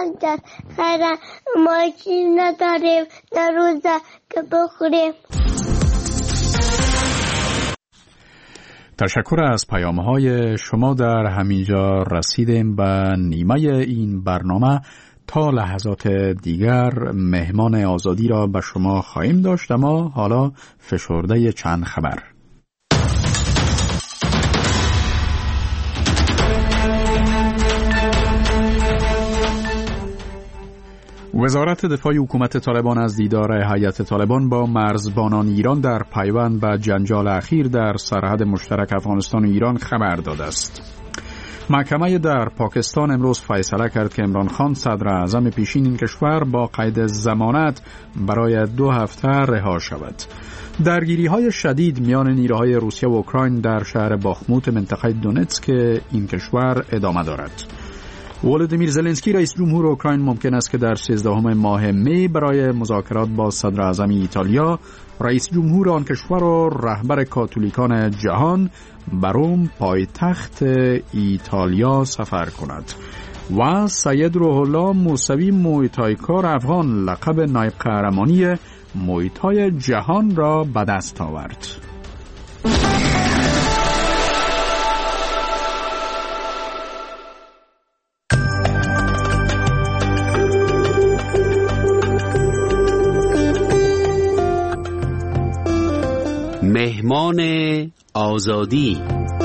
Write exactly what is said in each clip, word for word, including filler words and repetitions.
در خیرن، ما چیز نداریم در روزه که بخوریم. تشکر از پیام‌های شما. در همینجا رسیدیم به نیمه این برنامه. تا لحظات دیگر مهمان آزادی را به شما خواهیم داشت، اما حالا فشرده چند خبر. وزارت دفاع حکومت طالبان از دیدار هیئت طالبان با مرزبانان ایران در پیوند به جنجال اخیر در سرحد مشترک افغانستان و ایران خبر داده است. محکمه در پاکستان امروز فیصله کرد که عمران خان صدر اعظم پیشین این کشور با قید ضمانت برای دو هفته رها شود. درگیری‌های شدید میان نیروهای روسیه و اوکراین در شهر باخموت منطقه دونتسک این کشور ادامه دارد. ولودیمیر زلنسکی رئیس جمهور اوکراین ممکن است که در سیزدهم ماه می برای مذاکرات با صدر اعظم ایتالیا، رئیس جمهور آن کشور و رهبر کاتولیکان جهان به روم پایتخت ایتالیا سفر کند. و سید روح الله موسوی مویتایکار افغان لقب نایب قهرمانی مویتای جهان را به دست آورد. مهمان آزادی.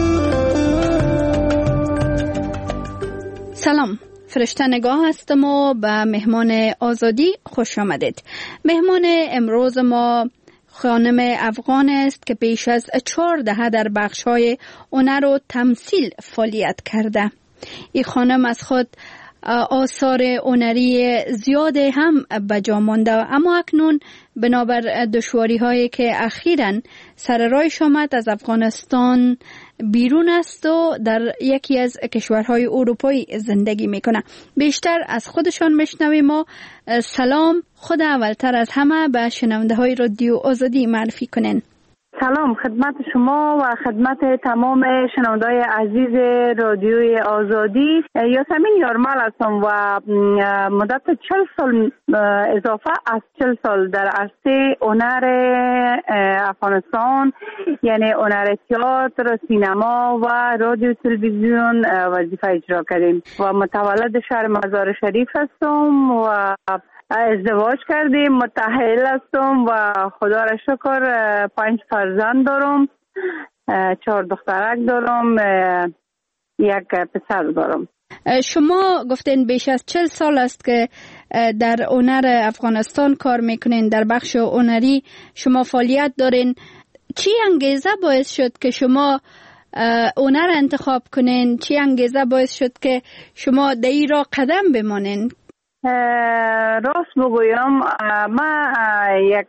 سلام، فرشته نگاه هستم و به مهمان آزادی خوش آمدید. مهمان امروز ما خانم افغان است که بیش از چهار دهه در بخش‌های هنر و تمثیل فعالیت کرده. این خانم از خود آثار هنری زیاد هم به جا مانده، اما اکنون بنابر دشواری هایی که اخیراً سر راهش آمد از افغانستان بیرون است و در یکی از کشورهای اروپایی زندگی میکنه. بیشتر از خودشان میشنویم. ما سلام، خود اولتر از همه به شنونده های رادیو آزادی معرفی کنین. سلام خدمت شما و خدمت تمام شنونده‌های عزیز رادیوی آزادی. یاسمین یارمل هستم و مدت چهل سال اضافه از چهل سال در عرصه هنر افغانستان، یعنی هنر تئاتر، سینما و رادیو تلویزیون وظیفه اجرا کردیم و متولد شهر مزار شریف هستم و ازدواج کردیم، متأهل هستم و خدا را شکر پنج فرزند دارم، چهار دخترک دارم، یک پسر دارم. شما گفتین بیش از چهل سال است که در هنر افغانستان کار میکنین، در بخش هنری شما فعالیت دارین. چی انگیزه باعث شد که شما هنر انتخاب کنین؟ چی انگیزه باعث شد که شما در این راه قدم بمانین؟ راست بگویم، من یک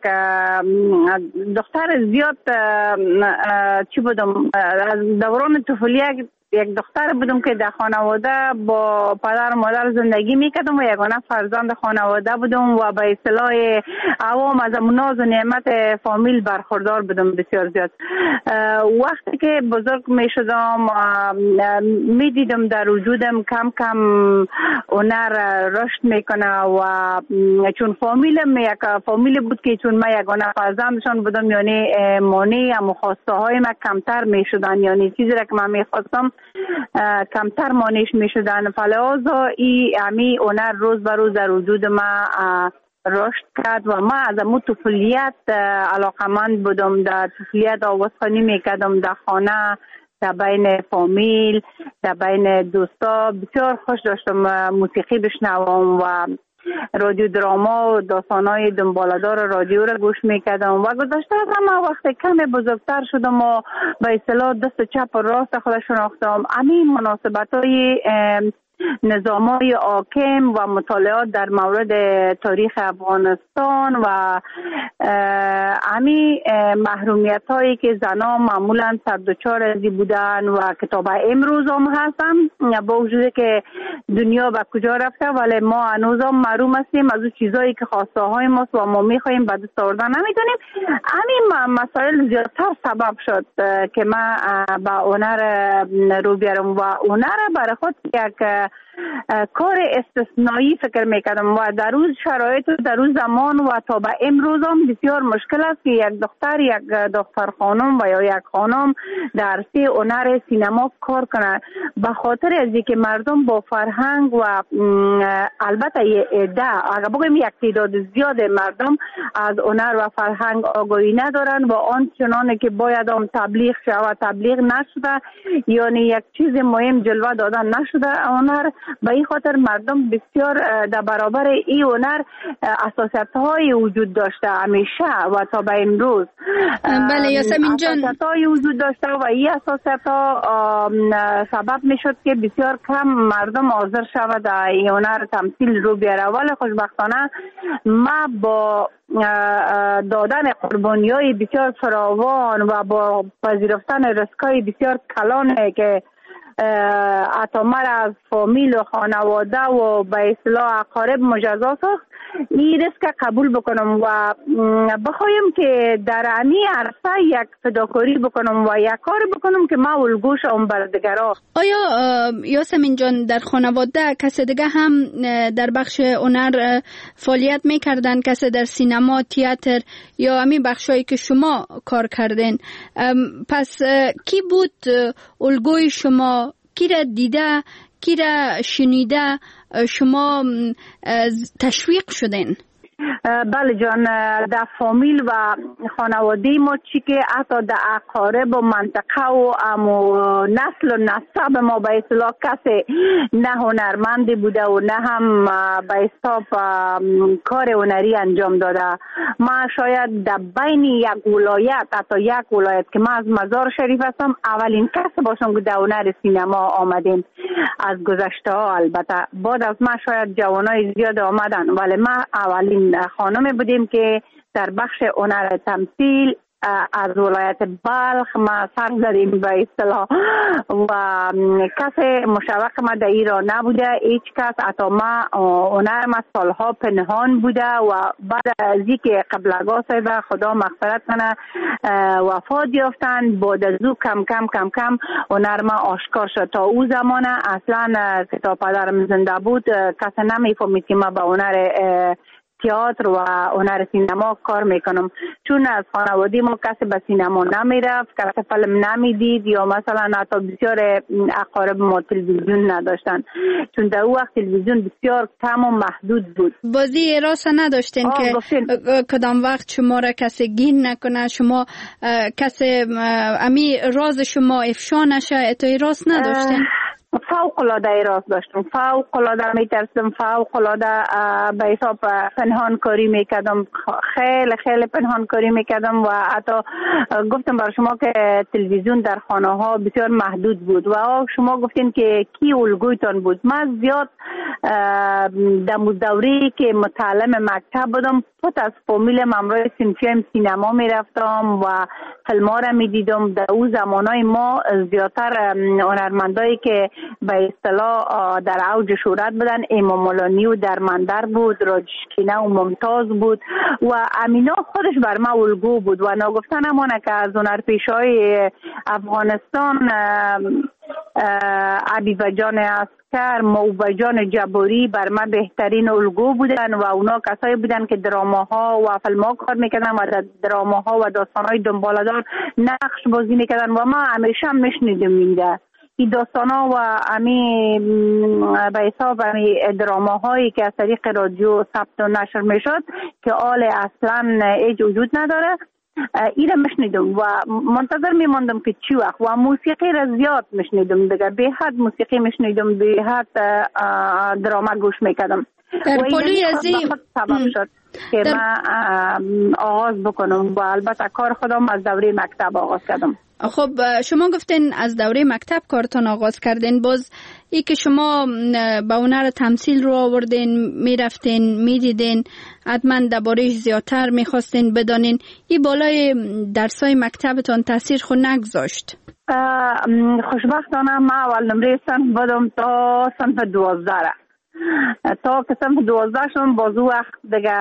دختر زیاد چی بودم، از دوران طفولیت یک دختر بودم که در خانواده با پدر و مادر زندگی میکردم و یگانه فرزند خانواده بودم و به اصطلاح عوام از ناز و نعمت فامیل برخوردار بودم بسیار زیاد. وقتی که بزرگ میشدم میدیدم در وجودم کم کم هنر رشد میکنه و چون فامیلم یک فامیل بود که چون من یگانه فرزندشان بودم، یعنی مانع و خواسته های من کمتر میشدن، یعنی چیزی را که من میخواستم کمتر مانعش می شدن. فلحاظا ای امی هنر روز به روز در وجود ما رشد کرد و ما از امو طفولیت علاقمند بودم. در طفولیت آوازخوانی می کردم در خانه، در بین فامیل، در بین دوستا. بسیار خوش داشتم موسیقی بشنوم و رادیو دراما و داستانهای دنباله‌دار رادیو را گوش میکردم و گذشته از همه وقتی کم بزرگتر شدم و به اصطلاح دست چپ و راست خودش شناختم. همین مناسبت‌های نظام‌های حاکم و مطالعات در مورد تاریخ افغانستان و همین محرومیت‌هایی که زنان معمولاً سر دچار ازی بودن و کتاب امروز هم هستن، با وجودی که دنیا به کجا رفته ولی ما هنوز هم محروم هستیم از اون چیزایی که خواسته های ماست و ما می‌خوایم به دست آوردن نمی‌تونیم. همین مسائل زیادتر سبب شد که من به هنر رو بیارم و هنر برای خود یک کار استثنایی فکر میکردم و در روز شرایط و در روز زمان و تا به امروز هم بسیار مشکل است که یک دختر یک دختر خانم و یا یک خانم در سی هنر سینما کار کنه، به خاطر از اینکه مردم با فرهنگ و البته یه عده اگر بگویم یک تعداد زیاد مردم از هنر و فرهنگ آگاهی ندارن و آن چنانه که باید هم تبلیغ شود تبلیغ نشده، یعنی یک چیز مهم جلوه دادن نشده هنر. به این خاطر مردم بسیار در برابر این هنر حساسیت های وجود داشته همیشه و تا به امروز. بله یاسمین جان، حساسیت های وجود داشته و این حساسیت ها سبب می شد که بسیار کم مردم حاضر شود در این هنر تمثیل رو بیاره. ولی خوشبختانه ما با دادن قربانی های بسیار فراوان و با پذیرفتن ریسکای بسیار کلانه که اتامر از فامیل و خانواده و به اصطلاح اقارب مجازات است، این ریسک قبول بکنم و بخوایم که در امی عرصه یک فداکاری بکنم و یک کار بکنم که ما الگوش اون بر دیگرها. آیا یاسمین جان در خانواده کسی دیگه هم در بخش هنر فعالیت میکردن، کسی در سینما، تئاتر یا همین بخشایی که شما کار کردین؟ پس کی بود الگوی شما؟ کی را دیده، کی را شنیده شما تشویق شدین؟ بله جان، در فامیل و خانواده ما چی که حتی در اقارب و منطقه و امو نسل و نسب ما به اصطلاح کسی نه هنرمندی بوده و نه هم به اصطلاح کار هنری انجام داده. ما شاید در بین یک ولایت حتی یک ولایت که ما از مزار شریف هستم اولین کس باشم که در هنر سینما آمدیم از گذشته ها. البته بعد از ما شاید جوانای زیاد آمدن ولی ما اولین خانمی بودیم که در بخش هنر تمثیل از ولایت بلخ ما سر زدیم به اصطلاح و کسی مشوق ما در ایران نبوده، هیچ کس. حتی ما هنر ما سالها پنهان بوده و بعد از اینکه قبلگاه صاحب خدا مغفرت کنه وفات یافتن، بعد از او کم کم کم کم هنر ما آشکار شد. تا او زمان اصلا که تا پدرم زنده بود کسی نمیفهمید که ما به هنر تئاتر و هنر سینما کار میکنم، چون از خانواده ما کسی به سینما نمیرفت، کسی فیلم نمیدید یا مثلا حتی بسیار اقارب ما تلویزیون نداشتن، چون در اون وقت تلویزیون بسیار کم و محدود بود. بازی راست نداشتین که گفتین. کدام وقت شما را کسی گین نکنه، شما کسی امی راز شما افشا نشه، اتوی راست نداشتین؟ فوق العاده راست داشتم، فوق العاده میترسم، فوق العاده به حساب پنهان کاری میکردم، خیلی خیلی پنهان کاری میکردم و حتی گفتم بر شما که تلویزیون در خانه ها بسیار محدود بود و شما گفتین که کی الگویتان بود. من زیاد در دوره که متعلم مکتب بودم خود از فامیل ممرای سنفیم سینما میرفتم و فیلم ها را میدیدم. در اون زمانای ما زیادتر هنرمندایی که به اصطلاح در اوج شهرت بودن امام مولانی و درمندر بود، راجشکینه و ممتاز بود و امینا خودش بر ما الگو بود و ناگفتن همانه که از هنرپیشه‌های افغانستان عبیبه جان اسکر، موبه جان جباری بر ما بهترین الگو بودن و اونا کسایی بودن که دراماها و فیلم‌ها کار میکردن و در دراماها و داستانهای دنباله‌دار نقش بازی میکردن و ما همیشه هم میشنیدیم میده این داستانا و امی به حساب امی دراماهایی که از طریق رادیو ثبت و نشر میشد که آل اصلا هیچ وجود نداره، این را میشنیدم و منتظر میماندم که چی وقت و موسیقی را زیاد میشنیدم دیگه، به حد موسیقی میشنیدم، به حد دراما گوش میکردم در پلوی از این سبب شد که در... من آغاز بکنم و البته کار خودم از دوره مکتب آغاز کردم. خب شما گفتین از دوره مکتب کارتون آغاز کردین، باز ای که شما با هنر تمثیل رو آوردین، میرفتین میدیدین، حتما درباره‌اش زیادتر میخواستین بدانین، این بالای درسای مکتبتان تاثیر خود نگذاشت؟ خوشبختانه ما اول نمره صنف بودم تا صنف دوازده، تا که صنف دوازده شدم باز او وقت دیگه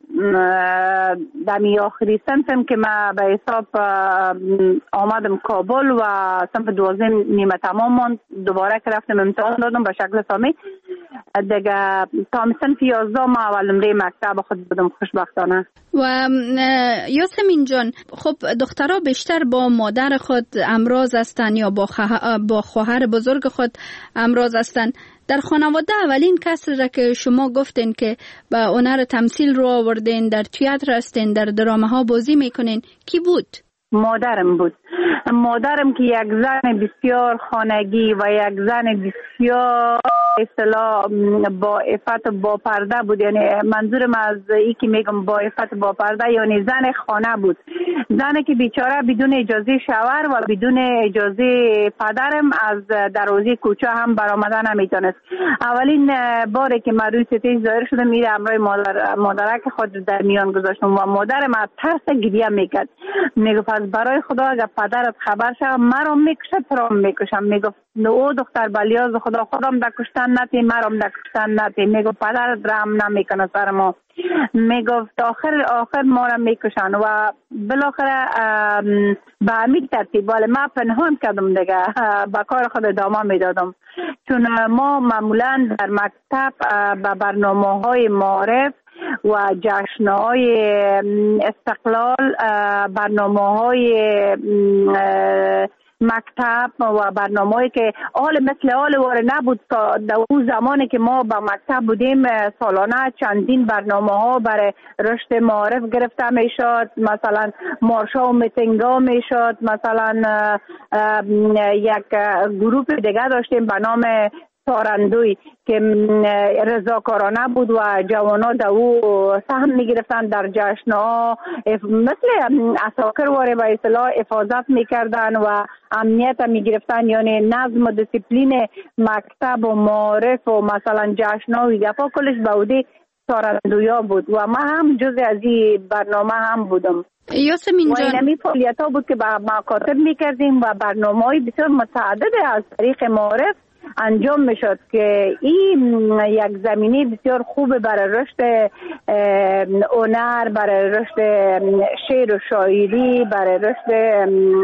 دمی آخری صنفم که ما به حساب آمدم کابل و صنف دوازده نیمه تمام ماند، دوباره که رفتم امتحان دادم به شکل سامی دیگه تا صنف یازده ما اول نمره مکتب خود بودم خوشبختانه. و یاسمین جان، خب دخترها بیشتر با مادر خود امراض هستند یا با, خه... با خواهر بزرگ خود امراض هستند. در خانواده اولین کس را که شما گفتین که با هنر تمثیل رو آوردین، در تئاتر هستین، در درامه ها بازی میکنین، کی بود؟ مادرم بود. مادرم که یک زن بسیار خانگی و یک زن بسیار اصطلاح با عفت با پرده بود. یعنی منظورم از این که میگم با عفت با پرده یعنی زن خانه بود، زنی که بیچاره بدون اجازه شوهر و بدون اجازه پدرم از دروازه کوچه هم برآمدن نمیتونست. اولین باری که من روی ستیج ظاهر شدم میره همراه مادر مادرک خود در میان گذاشتم و مادرم از ترس گریه میکرد. میگفت از برای خدا اگر پدرت خبر شد مرا میکشه ترام میکشم. میگفت او دختر بلیاز خدا خودم دکشتن نتی مرام دکشتن نتی. میگفت پدرت رحم نمیکنه سر ما. میگفت آخر آخر ما را میکشن و بالاخره به همین ترتیب ولی من پنهان کردم دیگه، به کار خود ادامه میدادم. چون ما معمولا در مکتب به برنامه های معارف و جشن‌های استقلال، برنامه‌های مکتب و برنامه‌ای که حال مثل حال واره نبود تا در اون زمانی که ما با مکتب بودیم سالانه چندین برنامه‌ها برای رشد معارف گرفته میشد. مثلا مارشا و میتینگ‌ها میشد. مثلا یک گروه دیگه داشتیم به نام تارندوی که رضاکارانه بود و جوانا در او سهم میگرفتن در جشن‌ها، مثل اساکر واره به اصطلاح حفاظت میکردن و امنیت میگرفتن. یعنی نظم و دیسیپلین مکتب و معارف و مثلا جشن‌ها و گپا کلش به عهده تارندویا بود و ما هم جز از این برنامه هم بودم. یاسمین جان، و اینمی فعالیت‌ها بود که با مکاتب میکردیم و برنامه‌های بسیار متعدد از طریق معارف انجام میشد که این یک زمینه بسیار خوب برای رشد هنر، برای رشد شعر و شاعری، برای رشد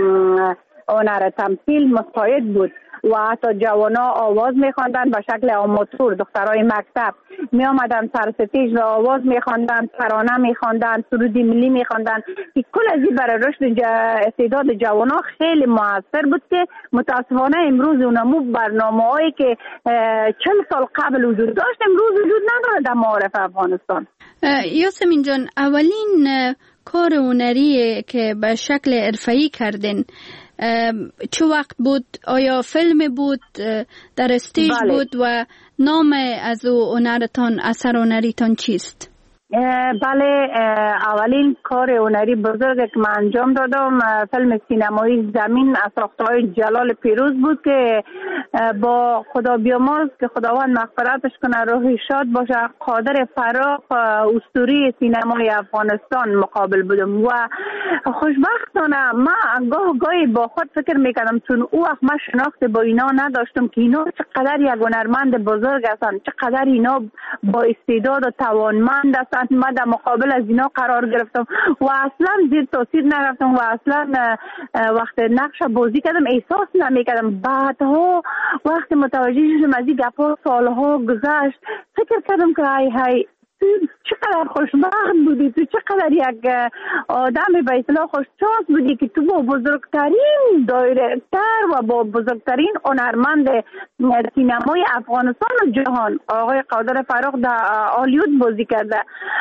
هنر تمثیل مساعد بود. و حتی جوانا آواز میخواندن به شکل آماتور. دخترای مکتب می آمدن سر ستیج و آواز میخواندن، ترانه میخواندن، سرود ملی میخواندن که کل از این برای رشد استعداد جوانا خیلی موثر بود که متاسفانه امروز اونمو برنامه‌هایی که چند سال قبل وجود داشت امروز وجود نداره در معارف افغانستان. یاسمین جان، اولین کار هنری که به شکل حرفه‌ای کردین چه وقت بود؟ آیا فیلم بود، در استیج بله. بود و نام از او هنرتان، اثر هنریتان چیست؟ بله، اولین کار هنری بزرگ که من انجام دادم فیلم سینمایی زمین از ساخته‌های جلال پیروز بود که با خدا بیامرز که خداوند مغفرتش کنه، روحی شاد باشه، قادر فراق اسطوره سینمای افغانستان مقابل بودم و خوشبختانه من گاه گاهی با خود فکر میکردم چون او وقت من شناخت با اینا نداشتم که اینا چقدر یک هنرمند بزرگ هستند، چقدر اینا با استعداد و توانمند هستند. من در مقابل از اینا قرار گرفتم و اصلا زیر تاثیر نرفتم و اصلا وقت نقش بازی کردم احساس نمیکردم. بعدها وقت متوجه شدم از این گپا سالها گذشت فکر کردم که های های تو چقدر خوشبخت بودی، تو چقدر یک آدم به اصطلاح خوششانس بودی که تو با بزرگترین دایرکتر و با بزرگترین هنرمند سینمای افغانستان و جهان آقای قادر فراق در هالیوود بازی کرده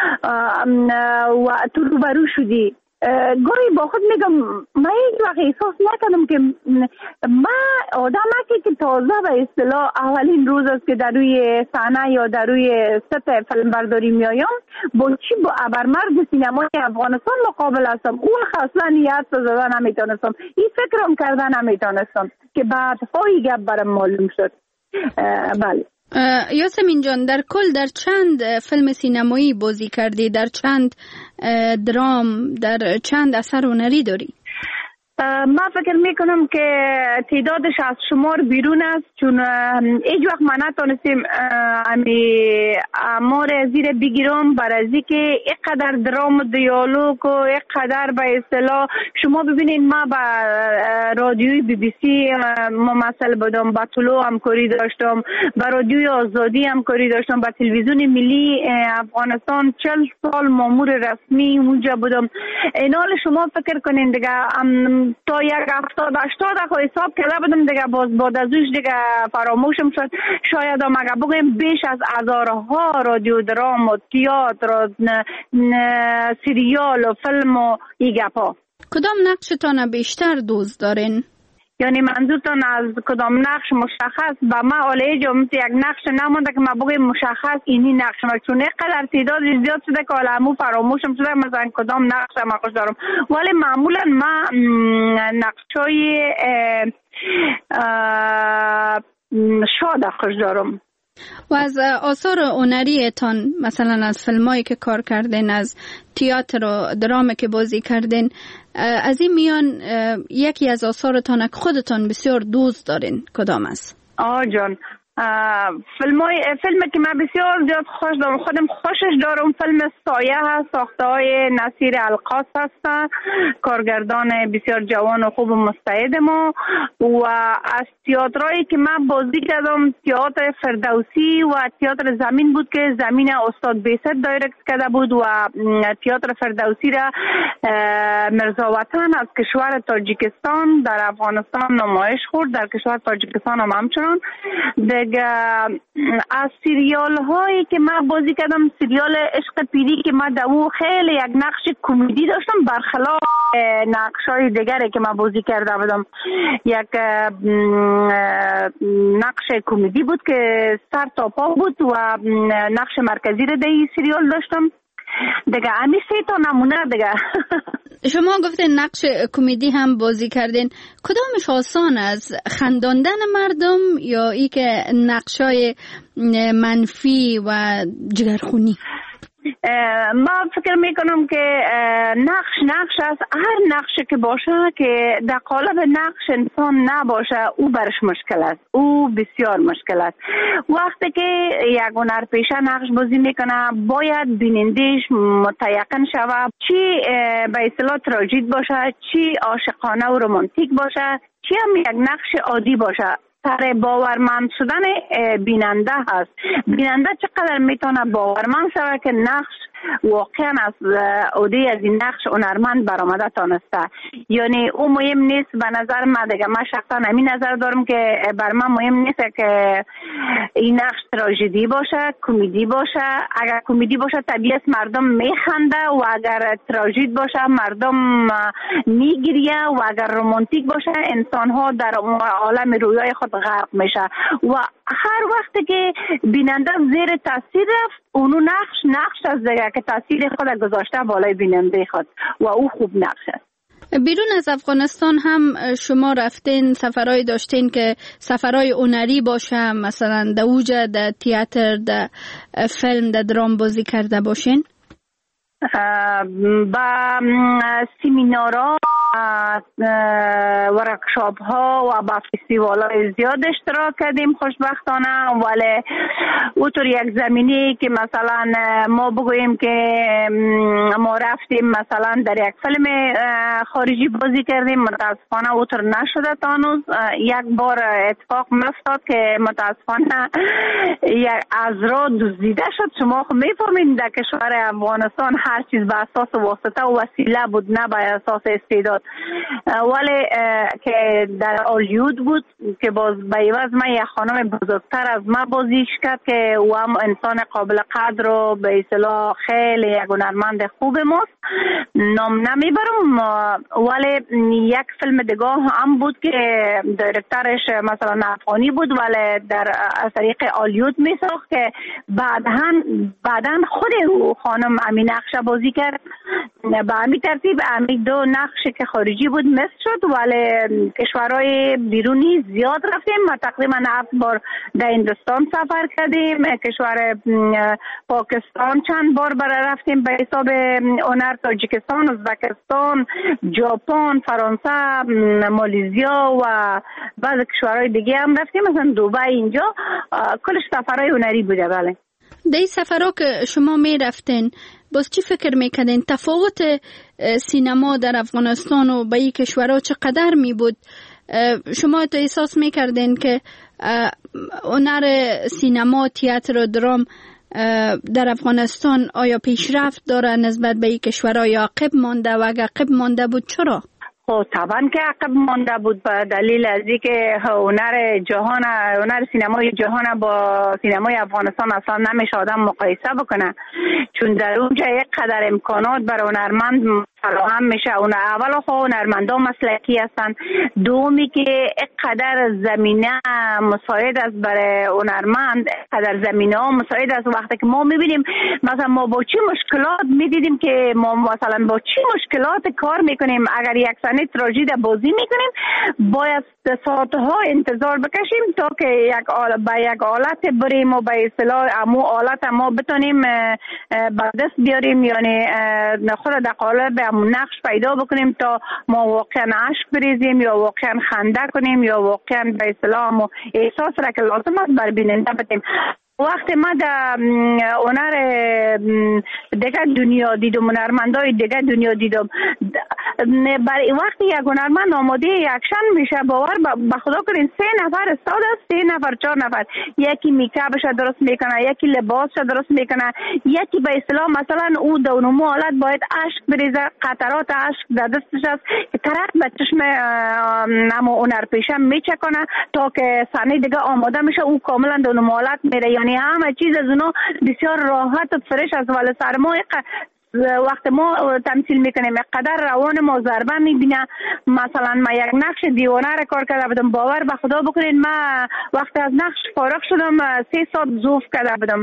و تو روبرو شدی. گاهی با خود میگم من هیچ وقت احساس نکردم که من آدم که تازه به اصطلاح اولین روز است که در روی صحنه یا در روی ست فیلم برداری میایم با چی با ابرمرد سینمای افغانستان مقابل هستم. او اصلا یاد زدن نمیتونستم، این فکرم کردن نمیتونستم که بعد هایی گپ برام معلوم شد. بله یاسمین جان، در کل در چند فیلم سینمایی بازی کردی؟ در چند درام، در چند اثر هنری داری؟ من فکر میکنم که تعدادش از شمار بیرون است، چون هیچ وقت ما نتونستیم امی امار زیر بگیرم برای از اینکه اینقدر درام و دیالوگ و اینقدر به اصطلاح شما ببینید ما با رادیوی بی بی سی ممثل بودم، با طلوع همکاری داشتم، با رادیوی آزادی همکاری داشتم، با تلویزیون ملی افغانستان چل سال مامور رسمی اونجا بودم. اینال شما فکر کنین دیگه تا یک هفتاد هشتاد دقیقه حساب کرده بودم دیگه، باز بعد از اوش دیگه فراموشم شد. شاید هم اگه بگویم بیش از هزارها رادیو درام و تئاتر و سریال و فیلم و ای گپا. کدام نقشتان بیشتر دوست دارین؟ یعنی منظورتان از کدام نقش مشخص؟ با ما علیه جمعیت یک نقش نمونده که ما بگویم مشخص اینی نقش ما، چون اینقدر تعداد زیاد شده که عالمو فراموشم شده مثلا کدام نقش ما خوش دارم. ولی معمولا ما نقشای شاد خوش دارم. و از آثار هنریتان مثلا از فیلمایی که کار کردین، از تئاتر و درام که بازی کردین، از این میان یکی از آثارتان که خودتان بسیار دوست دارین کدام است؟ آه جان، فیلم فیلمی که من بسیار زیاد خوش دارم، خودم خوشش دارم، فیلم سایه هست، ساخته های نصیر القاص هست، کارگردان بسیار جوان و خوب و مستعد ما. و از تئاترایی که من بازی کردم تئاتر فردوسی و تئاتر زمین بود که زمین استاد بیست دایرکت کرده بود و تئاتر فردوسی را مرزا وطن از کشور تاجیکستان در افغانستان نمایش خورد، در کشور تاجیکستان هم همچنان. از سریال هایی که من بازی کردم، سریال عشق پیری که من دو خیلی یک نقش کمدی داشتم برخلاف نقش های دیگری که من بازی کرده بودم. یک نقش کمدی بود که سر تا پا بود و نقش مرکزی رو در این سریال داشتم دیگه. همی سه تا نمونه دیگه. شما گفتین نقش کمدی هم بازی کردین، کدامش آسان از خنداندن مردم یا ای که نقشای منفی و جگرخونی؟ من فکر میکنم که نقش نقش است. هر نقش که باشه که در قالب نقش انسان نباشه او برش مشکل است، او بسیار مشکل است. وقتی که یک هنرپیشه نقش بازی میکنه باید بینندهش متیقن شود چی به اصطلاح تراژیک باشه، چی عاشقانه و رمانتیک باشه، چی هم یک نقش عادی باشه. سر باورمند شدن بیننده هست. بیننده چقدر میتونه باورمند شود که نقش واقعا از عهده از این نقش هنرمند برآمده تانسته. یعنی او مهم نیست به نظر من دیگه. من شخصا همین نظر دارم که بر من مهم نیست که این نقش تراژدی باشه، کمدی باشه. اگر کمدی باشه طبیعت مردم میخنده و اگر تراژدی باشه مردم میگریه و اگر رمانتیک باشه انسان ها در عالم رویای خود غرق میشه. و هر وقت که بیننده زیر تاثیر رفت اونو نقش نقش از دیگه که تاثیر خود گذاشته بالای بیننده خود و او خوب نقش است. بیرون از افغانستان هم شما رفتین، سفرهای داشتین که سفرهای هنری باشه، مثلا در اوجه در تئاتر، در فیلم، در درام بازی کرده باشین؟ با سیمینارها، ورکشاپ ها و با فستیوال های زیاد اشتراک کردیم خوشبختانه. ولی اوطور یک زمینی که مثلا ما بگوییم که ما رفتیم مثلا در یک فیلم خارجی بازی کردیم، متاسفانه اوطور نشده تانوز. یک بار اتفاق مفتاد که متاسفانه یک از را دزدیده شد. شما خب میفهمین در کشور افغانستان هر چیز به اساس واسطه و وسیله بود، نه به اساس استعداد. ولی که در هالیوود بود که باز به عوض من یک خانم بزرگتر از من بازیش کرد که او هم انسان قابل قدر و به اصطلاح خیلی یک هنرمند خوب ماست، نام نمیبرم. ولی یک فیلم دیگه هم بود که دایرکترش مثلا افغانی بود ولی در از طریق هالیوود میساخت که بعداً بعداً خود او خانم همین نقش بازی کرد به همین ترتیب همین دو نقش که خارجی بود مصر شد، ولی کشورهای بیرونی زیاد رفتیم. ما تقریبا هفت بار در هندوستان سفر کردیم، کشور پاکستان چند بار برای رفتیم به حساب هنر، تاجیکستان، ازبکستان، ژاپن، فرانسه، مالزیا و بعض کشورهای دیگه هم رفتیم، مثلا دبی. اینجا کلش سفرهای هنری بوده. بله. در این سفرها که شما می رفتین باز چی فکر میکردین؟ تفاوت سینما در افغانستان و به این کشورها چقدر می بود؟ شما تو احساس میکردین که هنر سینما، تئاتر و درام در افغانستان آیا پیشرفت داره نسبت به این کشورها یا عقب مانده؟ و اگر عقب مانده بود چرا؟ خب طبعا که عقب مانده بود به دلیل از اینکه هنر جهان، هنر سینمای جهان با سینمای افغانستان اصلا نمیشه آدم مقایسه بکنه، چون در اونجا یک قدر امکانات برای هنرمند فراهم میشه. اون اول خو هنرمندا مسلکی هستن، دومی که یک قدر زمینه مساعد است برای هنرمند، قدر زمینه ها مساعد است. وقتی که ما میبینیم مثلا ما با چی مشکلات میدیدیم که ما مثلا با چی مشکلات کار میکنیم، اگر یک سنه تراژدی بازی میکنیم باید ساعتها انتظار بکشیم تا که یک آل... با یک آلت بریم و به اصطلاح امو آلت ما بتونیم به دست بیاریم، یعنی خود در قالب همون نقش پیدا بکنیم تا ما واقعا عشق بریزیم یا واقعا خنده کنیم یا واقعا به اصطلاح احساس را که لازم است بر بیننده بدیم. وقتی ما در هنر دیگه دنیا دیدم، هنرمندای دیگه دنیا دیدم، برای وقتی یک هنرمند آماده اکشن میشه باور به خدا کنین سه نفر استاد است، سه نفر چهار نفر، یکی میکاپش درست میکنه، یکی لباسش درست میکنه، یکی به اصطلاح مثلا او دونمو حالت باید عشق بریزه، قطرات عشق در دستش است که طرف به چشم نمو هنرپیشه میچکنه تا که صحنه دیگه آماده میشه، او کاملا دونمو حالت میره. یعنی همه چیز از اونا بسیار راحت و فرش است، ولی سرما وقت ما تمثیل میکنیم قدر روان ما ضربه میبینه. مثلا ما یک نقش دیوانه را کار کرده بودم، باور به خدا بکنین ما وقت از نقش فارغ شدم سه ساعت زوف کرده بودم.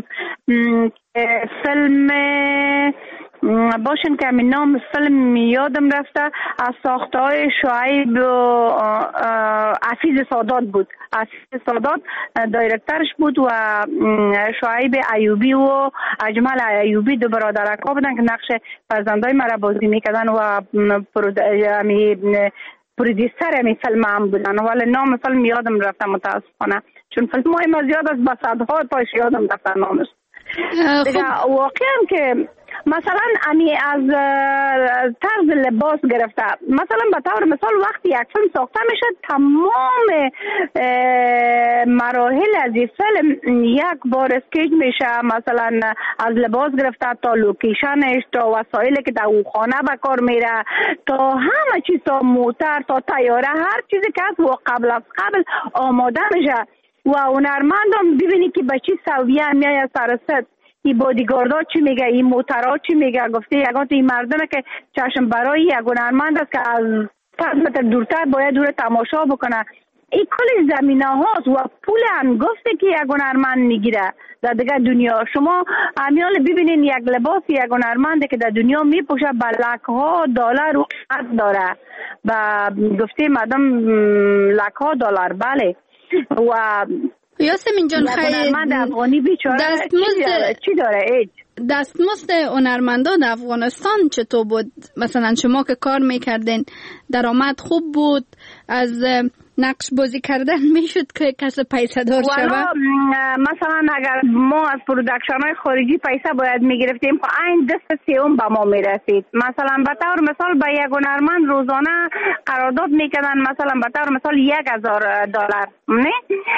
فیلم باشن که همین نام فیلم یادم رفته، از ساخته های شعیب و حفیظ سادات بود. حفیظ سادات دایرکترش بود و شعیب ایوبی و اجمل ایوبی دو برادرکا بودن که نقش فرزندای مرا بازی میکردن و پرودیسر همی فیلم هم بودن، ولی نام فیلم یادم رفته متاسفانه، چون فیلم های ما زیاد است با صدها تاش یادم رفته نامش. دیگه واقعا که مثلا امی از طرز لباس گرفته، مثلا به طور مثال وقتی یک فیلم ساخته میشه تمام مراحل از این فیلم یک بار اسکیج میشه، مثلا از لباس گرفته تا لوکیشنش تا وسایلی که در او خانه به کار میره تا همه چیز، تا موتر تا تیاره، هر چیزی که از و قبل از قبل آماده میشه و هنرمندم ببینی که به چی سویه میای سر ست. این بادیگاردا چی میگه، این موترها چی میگه، گفته یگان این مردمه که چشم برای یک هنرمند است که از پنج متر دورتر باید دور تماشا بکنه. این کل زمینه هاست و پول انگفته که یک هنرمند میگیره در دیگه دنیا. شما امیال ببینین یک لباس یک هنرمنده که در دنیا میپوشه به لک ها دلار و قد داره، به گفته مردم لک ها دلار. بله. و یاسمین جان خیلی دستمزد چی داره ایج؟ دستمزد هنرمندان افغانستان چطور بود؟ مثلا شما که کار میکردین درآمد خوب بود، از نقش بازی کردن میشد که کس پیسه دار شود؟ مثلا اگر ما از پرودکشن های خارجی پیسه باید میگرفتیم خب این دست سیوم به ما میرسید. مثلا به طور مثال به یک هنرمند روزانه قرارداد میکردن، مثلا به طور مثال یک هزار دلار، نه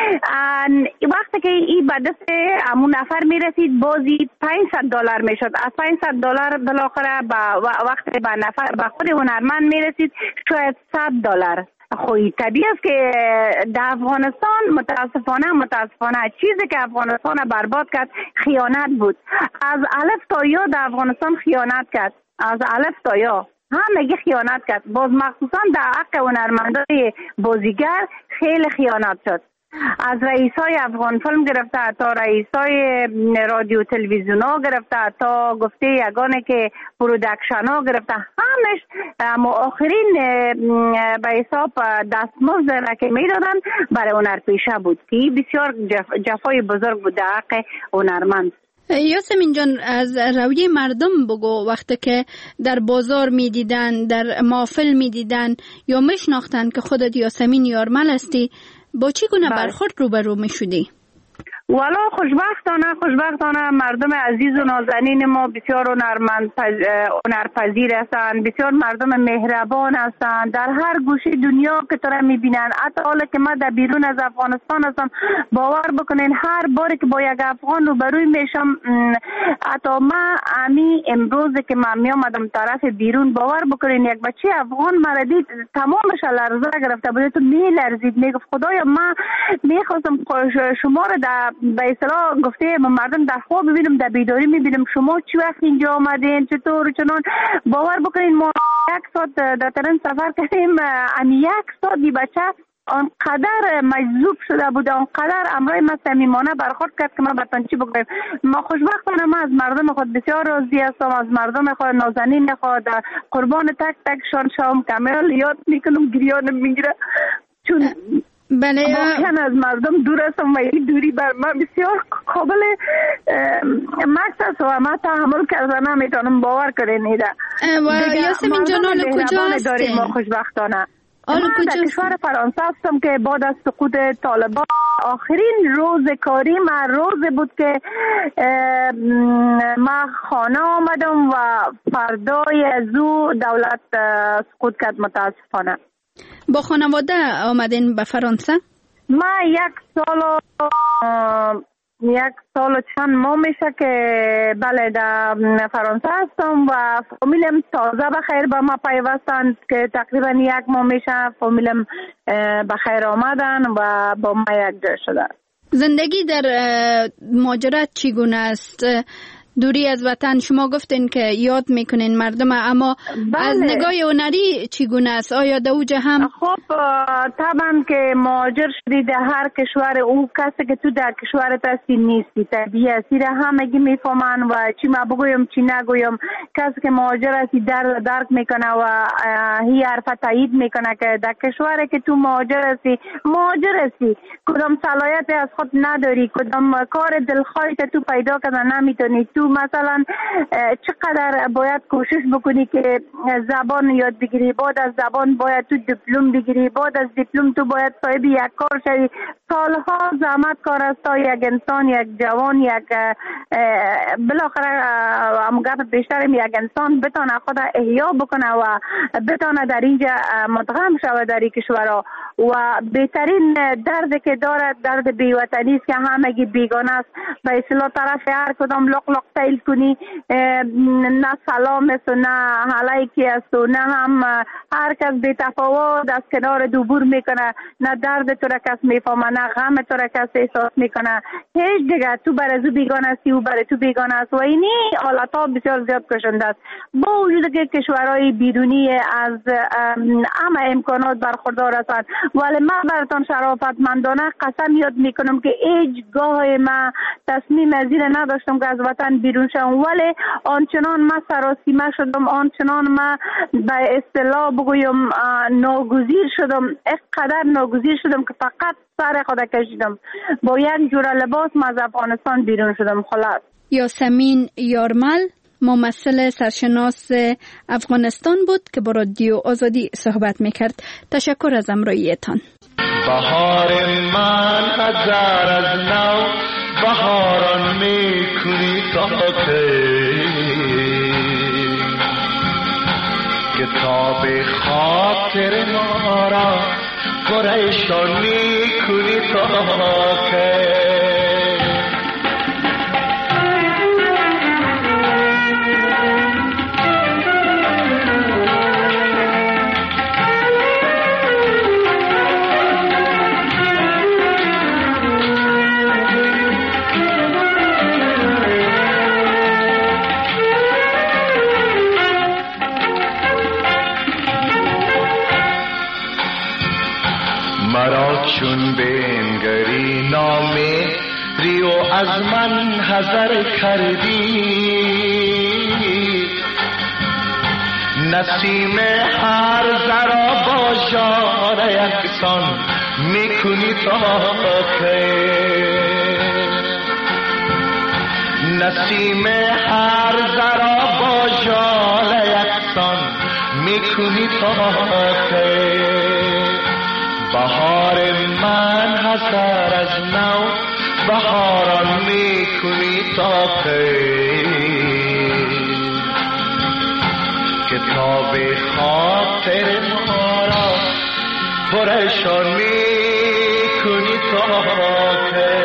وقتی که این به دست همون نفر میرسید بازی پانصد دلار میشد، از پانصد دلار بالاخره به وقتی به نفر به خود هنرمند میرسید شاید صد دلار. خوی طبیعی است که در افغانستان متاسفانه متاسفانه چیزی که افغانستان برباد کرد خیانت بود. از الف تا یا در افغانستان خیانت کرد، از الف تا یا همگی خیانت کرد. باز مخصوصا در حق هنرمندای بازیگر خیلی خیانت شد. از رئیسای افغان فیلم گرفته تا رئیسای رادیو تلویزیون ها گرفته تا گفته یگانه که پرودکشن ها گرفته همش آخرین به حساب دستمزد که میدادن برای هنرپیشه بود که بسیار جف جفای بزرگ بود در حق هنرمند. یاسمین جان از روی مردم بگو، وقتی که در بازار می دیدن، در محفل می دیدن یا میشناختن که خودت یاسمین یارمل هستی، با چی گونه برخورد روبرو می شدی؟ والا خوشبختانه خوشبختانه مردم عزیز و نازنین ما بسیار هنرمند هنرپذیر هستند، بسیار مردم مهربان هستند. در هر گوشه دنیا که تو را میبینن، حتی حالا که من در بیرون از افغانستان هستم، باور بکنین هر باری که با یک افغان روبروی میشم، حتی من امی امروز که من میامدم طرف بیرون، باور بکنین یک بچه افغان مرا دید تمامش لرزه گرفته بود، تو میلرزید، میگفت خدایا من میخواستم شما را در به اصطلاح گفته مردم در خواب ببینم، در بیداری میبینم، شما چی وقت اینجا آمدین، چطور چنان. باور بکنین ما یک ساعت در ترن سفر کردیم، امی یک ساعت دی بچه آنقدر مجذوب شده بود، آنقدر امرای ما صمیمانه برخورد کرد که ما بتان چی بگویم. ما خوشبختانه ما از مردم خود بسیار راضی هستم، از مردم خود نازنین خود قربان تک تک شان شام کامل یاد میکنم، گریانم میگیره چون بله واقعا از مردم دور هستم و این دوری بر من بسیار قابل مکس است و من تحمل کردن نمیتونم، باور کنید. و یاسمین جان حالا کجا هستین؟ ما خوشبختانه من در کشور فرانسه هستم که بعد از سقوط طالبان آخرین روز کاری من روز بود که من خانه آمدم و فردای از او دولت سقوط کرد متاسفانه. با خانواده آمدین به فرانسه؟ من یک سال یک سال چند ماه میشه که بله در فرانسه هستم و فامیلم تازه بخیر به ما پیوستند که تقریبا یک ماه میشه فامیلم بخیر آمدن و با ما یک جای شده. زندگی در مهاجرت چگونه است؟ دوری از وطن شما گفتین که یاد میکنین مردم، اما بله. از نگاه هنری چگونه است؟ آیا در اوجه هم؟ خب طبعا که مهاجر شدی در هر کشور، او کسی که تو در کشورت هستی نیستی، طبیعی هستی را همگی میفهمن و چی ما بگویم چی نگویم. کسی که مهاجر هستی در درک میکنه و هی حرف تایید میکنه که در کشوری که تو مهاجر هستی مهاجر هستی، کدام صلاحیت از خود نداری، کدام کار دلخواهی که تو پیدا کردن نمیتونی. تو مثلا چقدر باید کوشش بکنی که زبان یاد بگیری، بعد از زبان باید تو دیپلم بگیری، بعد از دیپلم تو باید صاحب یک کار شوی. سالها زحمت کار است تا یک انسان، یک جوان، یک بالاخره هم گپ بیشترم یک انسان بتونه خود احیا بکنه و بتونه در اینجا مدغم شوه در این کشورها. و بهترین درد که دارد درد بیوطنی است که همگی بیگانه است. به اصطلاح طرف هر کدام لق لق تیل کنی، نه سلام است و نه علیکی است و نه هم هر کس بی تفاوت از کنار دوبور میکنه، نه درد تو را کس میفهمه، نه غم تو را کس احساس میکنه. هیچ دیگه تو برای تو بیگانه استی و برای تو بیگانه است و اینی حالت ها بسیار زیاد کشنده است. با وجود که کشورهای بیرونی از همه امکانات برخوردار هستند، ولی من براتون شرافتمندانه قسم یاد میکنم که هیچگاه من تصمیم از این نداشتم که از وطن بیرون شدم، ولی آنچنان من سراسیمه شدم، آنچنان من به اصطلاح بگویم ناگزیر شدم، اینقدر ناگزیر شدم که فقط سر خود کشیدم، با یک جور لباس من از افغانستان بیرون شدم. خلاص. یاسمین یارمل ممثل سرشناس افغانستان بود که با رادیو آزادی صحبت میکرد. تشکر از همراهیتان. بهار من هزار از نو بهاران میکنی تا کتاب خاطر ما را پریشان میکنی تا که مرا چون بنگری نامه ریو از من حذر کردی نسیم هر ذرا با ژاله یکسان میکنی تا که نسیم هر ذرا با ژاله یکسان میکنی تا که بهار من حسر از نو بهاران میکنی تا که کتاب خاطر ما را پرشان میکنی تا که